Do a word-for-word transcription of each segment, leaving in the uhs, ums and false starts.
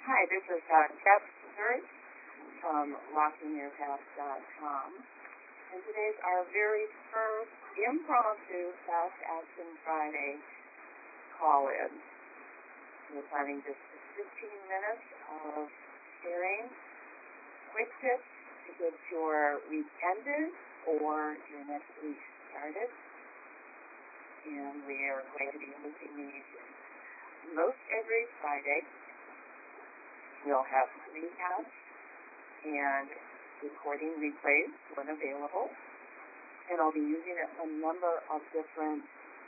Hi, this is uh, Kat Stewart from rocking your path dot com, and today's our very first impromptu Fast Action Friday call-in. We're planning just fifteen minutes of sharing quick tips to get your week ended or your next week started, and we are going to be hosting these most every Friday. We'll have recaps and recording replays when available, and I'll be using a number of different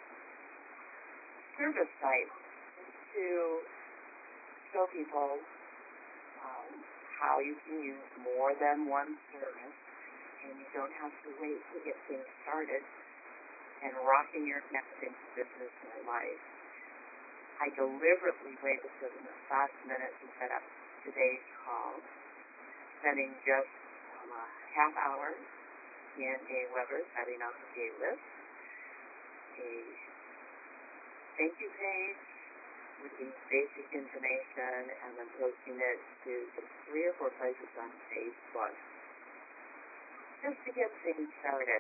service sites to show people um, how you can use more than one service, and you don't have to wait to get things started and rocking your path into business or life. I deliberately waited to the last minute to set up today's call, spending just um, a half hour in Aweber setting up a list, a thank you page with the basic information, and then posting it to three or four places on Facebook, just to get things started.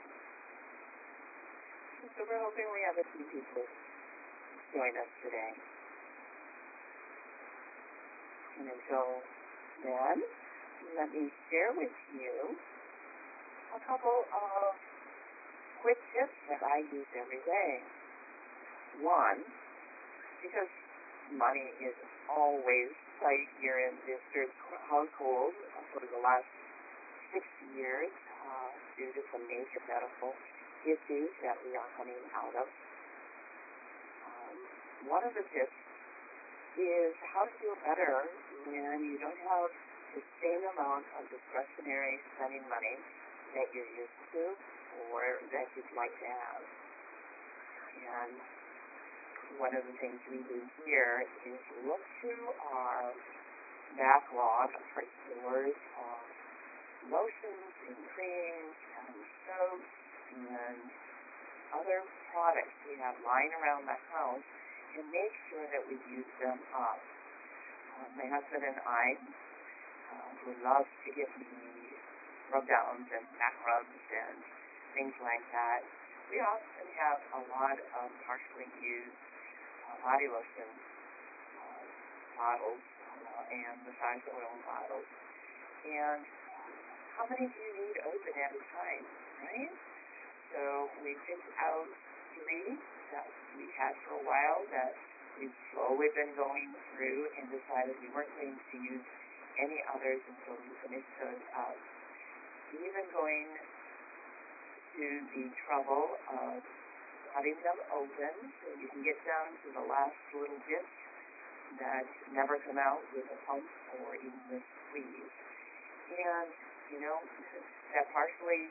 So we're hoping we have a few people join us today. And until then, let me share with you a couple of quick tips that I use every day. One, because money is always tight here in this household for the last sixty years uh, due to some major medical issues that we are coming out of. Um, one of the tips is how to feel better when you don't have the same amount of discretionary spending money that you're used to or that you'd like to have. And one of the things we do here is look through our backlog of our stores of lotions and creams and soaps and other products we have lying around the house, and make sure that we use them up. Uh, my husband and I, uh, who loves to give me rub-downs and back rubs and things like that, we often have a lot of partially used uh, body lotion uh, bottles uh, and massage oil bottles. And how many do you need open at a time, right? So we picked out three that we had for a while that we've slowly been going through and decided we weren't going to use any others until we finished those up. Even going to the trouble of cutting them open so you can get down to the last little bits that never come out with a pump or even a squeeze. And, you know, that partially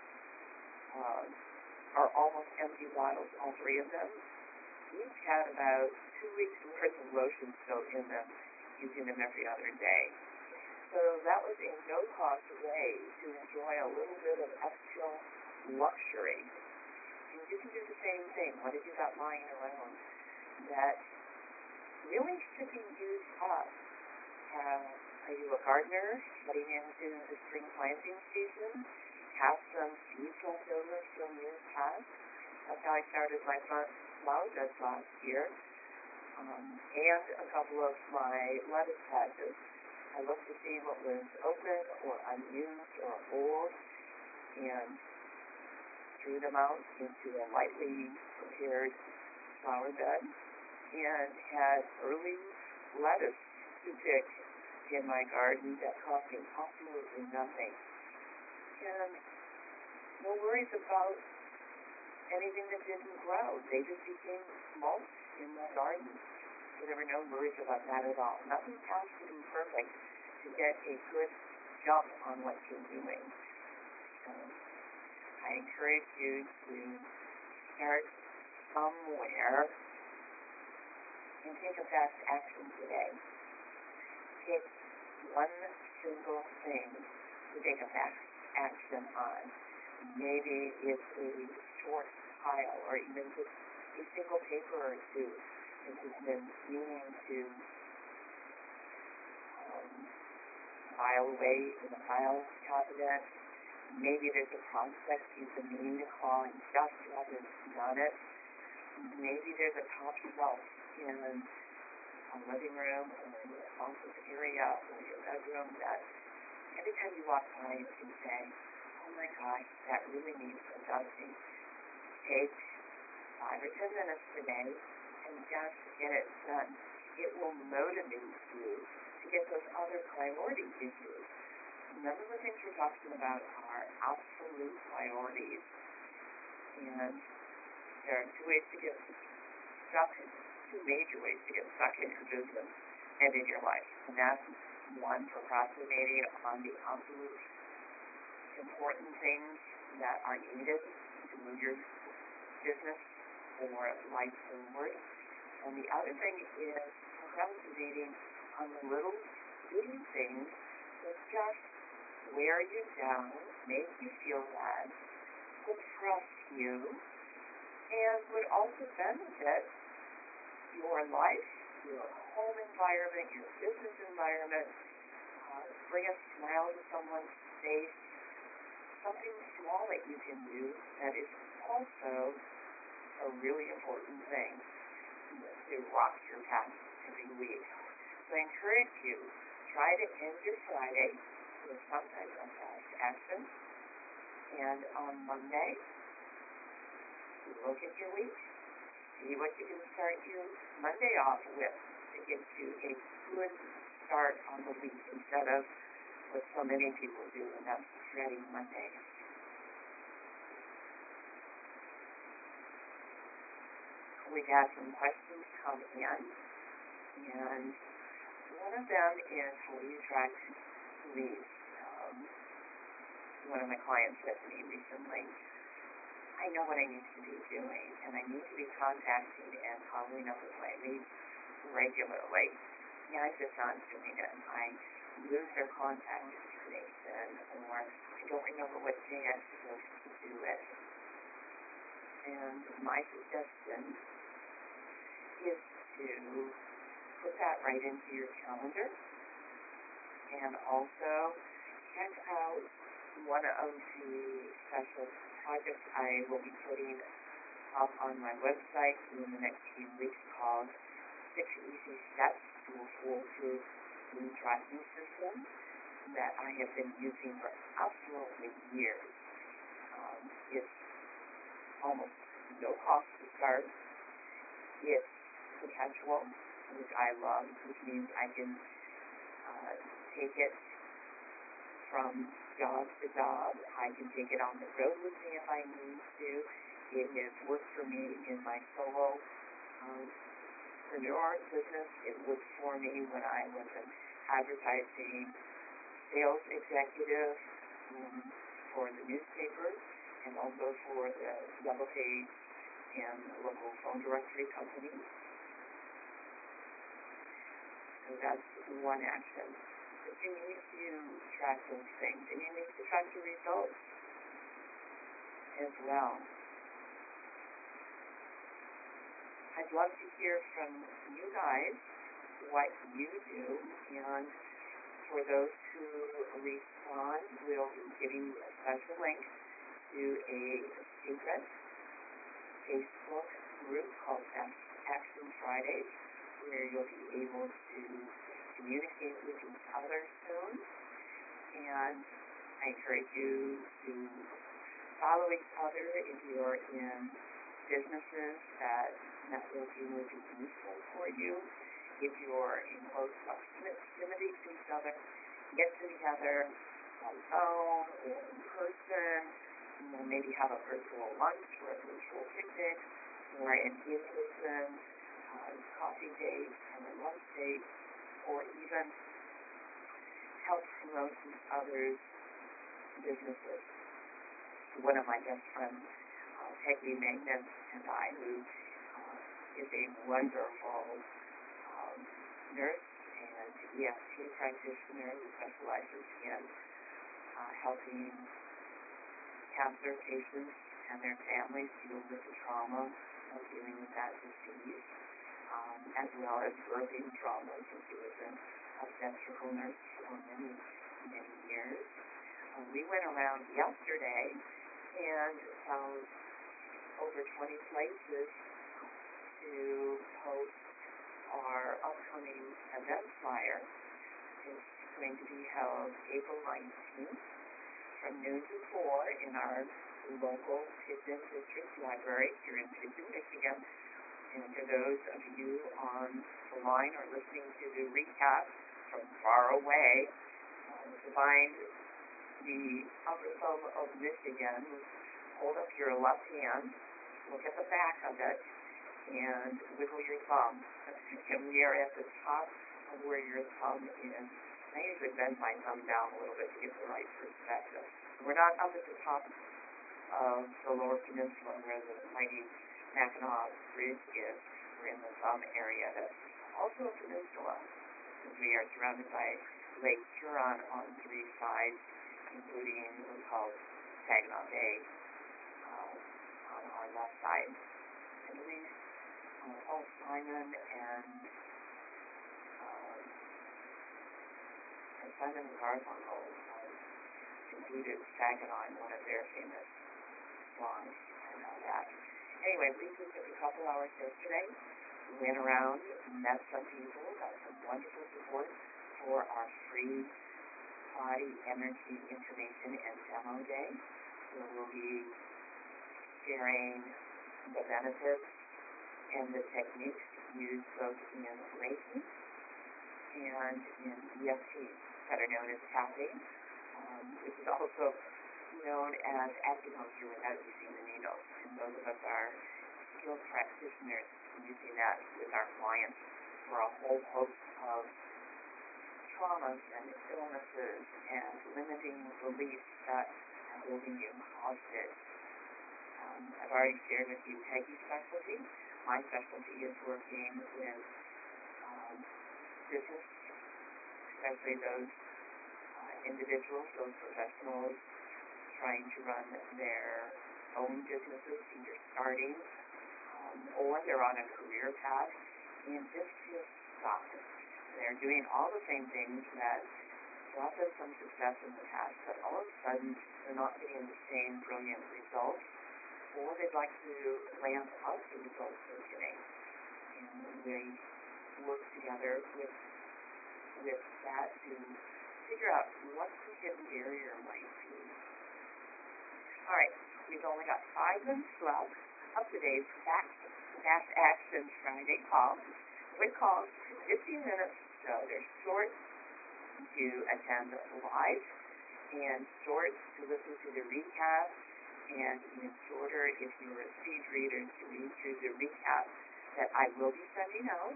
uh, are almost empty bottles, all three of them. Each had about two weeks worth of lotion still in them, using them every other day. So that was a no-cost way to enjoy a little bit of extra luxury. And you can do the same thing. What have you got lying around that really should be used up? Uh, are you a gardener heading into the spring planting season? Have some seeds left over from years past. That's how I started my flower beds last year. Um, and a couple of my lettuce patches. I looked to see what was open or unused or old and threw them out into a lightly prepared flower bed and had early lettuce to pick in my garden that cost me absolutely nothing. And no worries about anything that didn't grow. They just became mulch in my garden. So there were no worries about that at all. Nothing has to be perfect to get a good jump on what you're doing. So I encourage you to start somewhere and take a fast action today. Pick one single thing to take a fast action on. Maybe it's a short pile or even just a single paper or two that you've been meaning to file away in the file cabinet. Maybe there's a prospect you've been meaning to call and just haven't done it. Maybe there's a top shelf in a living room or your office area or your bedroom that every time you walk by you can say, oh my gosh, that really needs adjusting. Take five or ten minutes today and just get it done. It will motivate you to get those other priorities in you. None of the things we're talking about are absolute priorities. And there are two ways to get stuck, two major ways to get stuck in your business and in your life. And that's one, procrastinating on the absolute important things that are needed to move your business or life forward. And the other thing is procrastinating on the little bitty things that just wear you down, make you feel bad, depress you, and would also benefit your life, your home environment, your business environment, uh, bring a smile to someone's face, something small that you can do that is also a really important thing to rock your path every week. So I encourage you, try to end your Friday with some type of fast action. And on Monday, look at your week, see what you can start your Monday off with to get you a good start on the week instead of what so many people do, and that's dreading Monday. We've had some questions come in, and one of them is how do you attract leads? Um, one of my clients said to me recently, I know what I need to be doing, and I need to be contacting and following up with my leads regularly. Yeah, I'm just not doing it. I lose their contact information, or I don't remember what day I'm supposed to do it. And my suggestion is to put that right into your calendar, and also check out one of the special projects I will be putting up on my website in the next few weeks called Six Easy Steps to a Foolproof Lead Tracking System that I have been using for absolutely years. Um, it's almost no cost to start. It's perpetual, which I love, which means I can uh, take it from job to job. I can take it on the road with me if I need to. It has worked for me in my solo um, entrepreneur business. It worked for me when I was an advertising sales executive um, for the newspaper and also for the Yellow Page and local phone directory company. So that's one action. But you need to track those things, and you need to track your results as well. I'd love to hear from you guys what you do, and for those who respond, we'll be giving you a special link to a secret Facebook group called Action Fridays, where you'll be able to communicate with each other soon. And I encourage you to follow each other if you're in businesses that networking will be useful for you. If you're in close proximity to each other, get together on the phone or in person. You know, maybe have a virtual lunch or a virtual picnic or an in-person uh, coffee date or a lunch date, or even help promote each other's businesses. One of my best friends, uh, Peggy Magnus, and I, who uh, is a wonderful um, nurse and E F T practitioner who specializes in uh, helping cancer patients and their families deal with the trauma of dealing with that disease, um, as well as birthing trauma, since she was an obstetrical nurse for many many years. Uh, we went around yesterday and found over twenty places to post our upcoming event flyer. It's going to be held April nineteenth from noon to four in our local Pigeon District Library here in Pigeon, Michigan. And for those of you on the line or listening to the recap from far away, um, to find the upper thumb of Michigan, hold up your left hand, look at the back of it, and wiggle your thumb. And we are at the top of where your thumb is. I usually bend my thumb down a little bit to get the right perspective. We're not up at the top of the Lower Peninsula where the mighty Mackinac Bridge is. We're in the thumb area that's also a peninsula. We are surrounded by Lake Huron on three sides, including what's called Saginaw Bay uh, on our left side. I believe uh, Paul Simon and um, and Simon and Garfunkel uh, included Saginaw in one of their famous songs. I know that. Anyway, we took a couple hours yesterday, went around, met some people, got some wonderful support for our free body energy information and demo day. So we'll be sharing the benefits and the techniques used both in Reiki and in E F T, that are known as tapping. Um, this is also known as acupuncture without using the needles. And those of us are skilled practitioners using that with our clients for a whole host of traumas and illnesses and limiting beliefs that are holding you hostage. Um, I've already shared with you Peggy's specialty. My specialty is working with um, business, especially those uh, individuals, those professionals trying to run their own businesses, either starting um, or they're on a career path and just feel stuck. They're doing all the same things that brought them some success in the past, but all of a sudden they're not getting the same brilliant results, or they'd like to ramp up the results they're getting. And they work together with with that to figure out what the hidden barrier might be. All right, we've only got five minutes left of today's Fast, Fast Action Friday call. Quick calls, fifteen minutes, so they're short to attend live and short to listen to the recap, and even shorter if you're a speed reader to read through the recap that I will be sending out.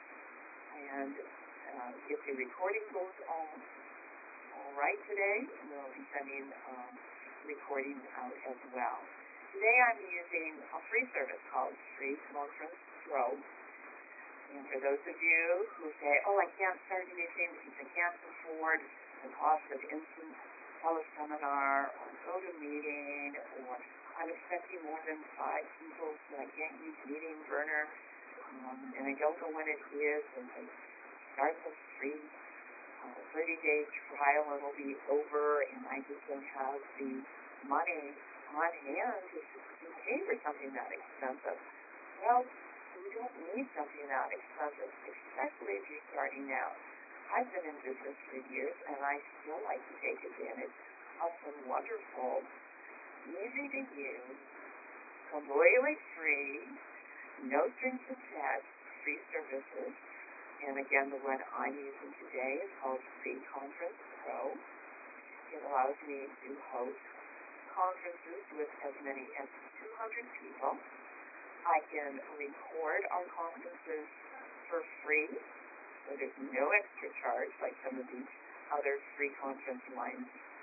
And uh, if the recording goes all, all right today, we'll be sending um, recordings out as well. Today I'm using a free service called Free Conference Pro. And for those of you who say, oh, I can't start anything because I can't afford the cost of instant teleseminar or go to meeting, or I'm expecting more than five people, so I can't use Meeting Burner, um, and I don't know when it is, and I start the free uh, thirty-day trial, and it'll be over, and I just don't have the money on hand to, to pay for something that expensive. Well, you don't need something that expensive, especially if you're starting out. I've been in business for years, and I still like to take advantage of some wonderful, easy-to-use, completely free, no strings attached, free services. And again, the one I'm using today is called Free Conference Pro. It allows me to host conferences with as many as two hundred people. I can record our conferences for free, so there's no extra charge like some of the other free conference lines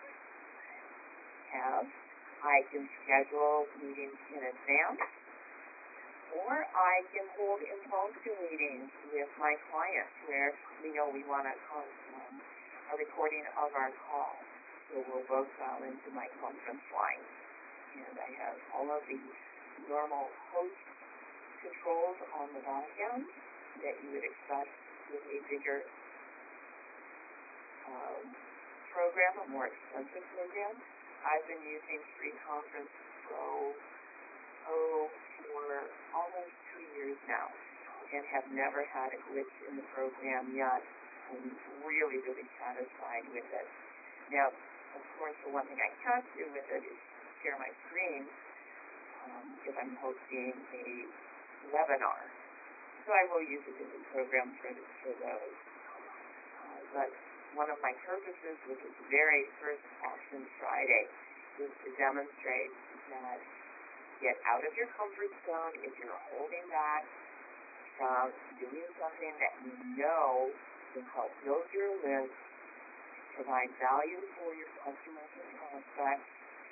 have. I can schedule meetings in advance, or I can hold impromptu meetings with my clients where we know we want a, um, a recording of our call. So we'll both dial into my conference line. And I have all of the normal host controls on the back end that you would expect with a bigger um, program, a more expensive program. I've been using Free Conference Pro oh, for almost two years now and have never had a glitch in the program yet. I'm really, really satisfied with it. Now, of course, the one thing I can't do with it is share my screen um, if I'm hosting a webinar. So I will use a different program for, for those. Uh, but one of my purposes with this very first Action Friday is to demonstrate that get out of your comfort zone if you're holding back from doing something that you know will help build your list, provide value for your customers and prospects.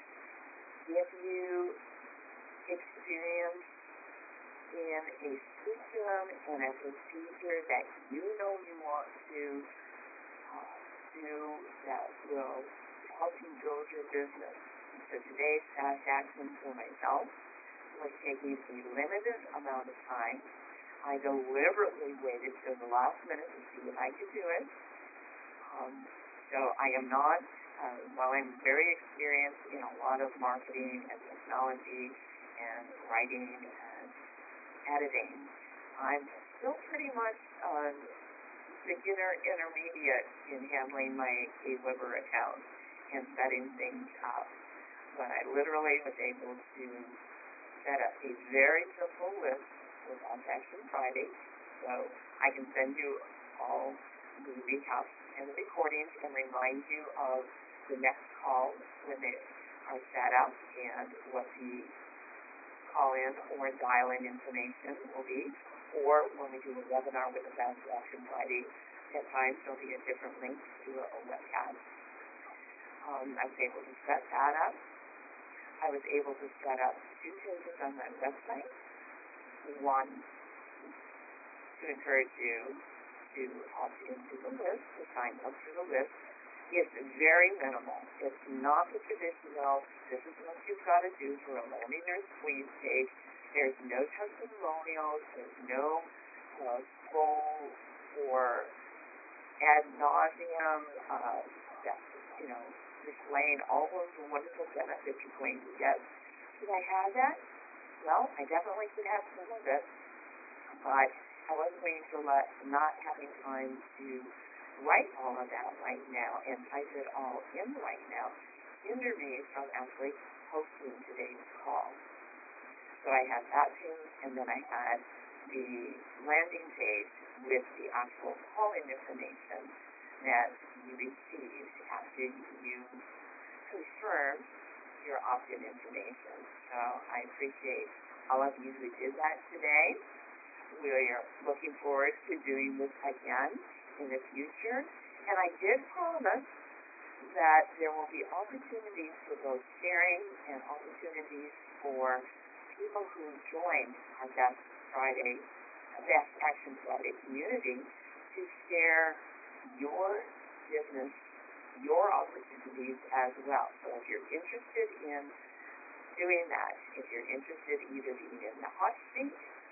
If you experience in a system and a procedure that you know you want to uh, do that will help you build your business. So today's fast action for myself was taking a limited amount of time. I deliberately waited till the last minute to see if I could do it. Um, so I am not, uh, while I'm very experienced in a lot of marketing and technology and writing and editing, I'm still pretty much uh, beginner intermediate in handling my Aweber account and setting things up. But I literally was able to set up a very simple list with Action Friday. So I can send you all the recaps and the recordings and remind you of the next call when they are set up and what the call-in or dial-in information will be. Or when we do a webinar with the Fast Action Friday, at times there'll be a different link to a, a webcast. Um, I was able to set that up. I was able to set up two pages on my website. One, to encourage you to opt into the list, to sign up to the list. It's very minimal. It's not the traditional, this is what you've got to do for a landing or squeeze page. There's no testimonials. There's no uh, scroll or ad nauseum, uh, that, you know, displaying all of the wonderful benefits you're going to get. Should I have that? Well, I definitely could have some of it, but I wasn't going to let not having time to write all of that right now and type it all in right now hinder me from actually hosting today's call. So I had that page, and then I had the landing page with the actual call-in information that you received after you confirm your opt-in information. So I appreciate all of you who did that today. We are looking forward to doing this again in the future. And I did promise that there will be opportunities for both sharing and opportunities for people who join our Best Friday, Best Action Friday community to share your business, your opportunities as well. So if you're interested in doing that, if you're interested either being in the hot seat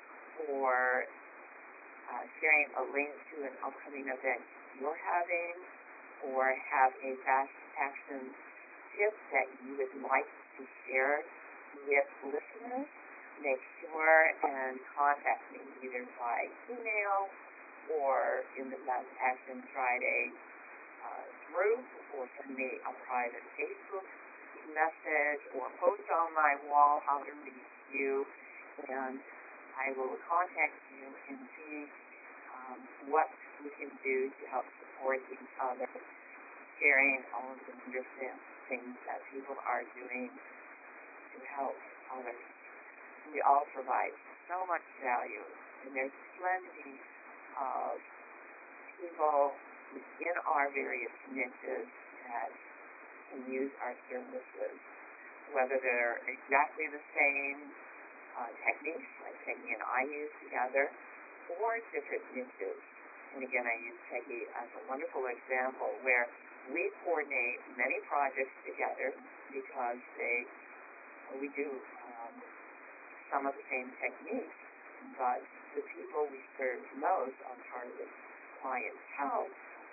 or uh, sharing a link to an upcoming event you're having, or have a fast action tip that you would like to share with listeners, make sure and contact me either by email or in the Fast Action Friday uh, group, or send me a private Facebook message or post on my wall how to reach you, and I will contact you and see um, what we can do to help support each other, sharing all of the wonderful things that people are doing to help others. We all provide so much value, and there's plenty of people in our various niches that can use our services, whether they're exactly the same uh, techniques, like Peggy and I use together, or different niches. And again, I use Peggy as a wonderful example where we coordinate many projects together because they, we do um, some of the same techniques, but the people we serve most on target clientele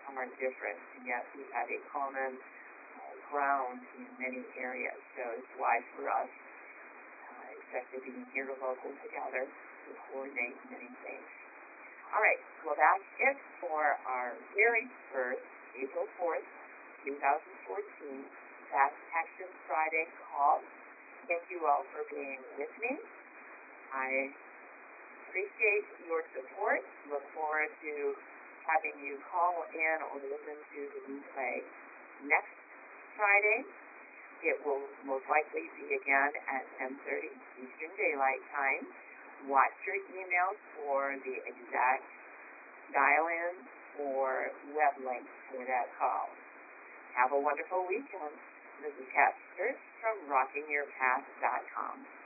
are different, and yet we have a common uh, ground in many areas. So it's wise for us, uh, especially being here local together, to coordinate many things. All right, well, that's it for our very first April fourth, twenty fourteen Fast Action Friday call. Thank you all for being with me. I appreciate your support. Look forward to having you call in or listen to the replay next Friday. It will most likely be again at ten thirty Eastern Daylight Time. Watch your emails for the exact dial-in or web link for that call. Have a wonderful weekend. This is Kat Sturz from rocking your path dot com.